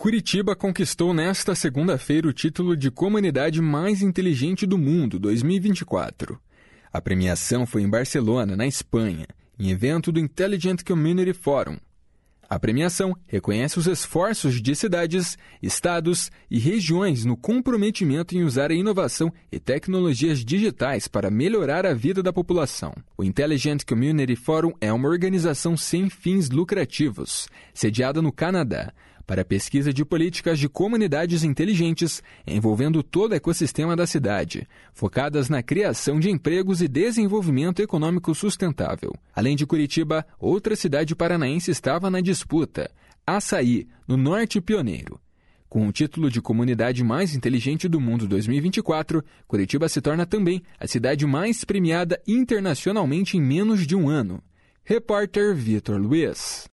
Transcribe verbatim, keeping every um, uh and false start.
Curitiba conquistou nesta segunda-feira o título de Comunidade Mais Inteligente do Mundo dois mil e vinte e quatro. A premiação foi em Barcelona, na Espanha, em evento do Intelligent Community Forum. A premiação reconhece os esforços de cidades, estados e regiões no comprometimento em usar a inovação e tecnologias digitais para melhorar a vida da população. O Intelligent Community Forum é uma organização sem fins lucrativos, sediada no Canadá, para a pesquisa de políticas de comunidades inteligentes envolvendo todo o ecossistema da cidade, focadas na criação de empregos e desenvolvimento econômico sustentável. Além de Curitiba, outra cidade paranaense estava na disputa, Açaí, no Norte Pioneiro. Com o título de Comunidade Mais Inteligente do Mundo dois mil e vinte e quatro, Curitiba se torna também a cidade mais premiada internacionalmente em menos de um ano. Repórter Vitor Luiz.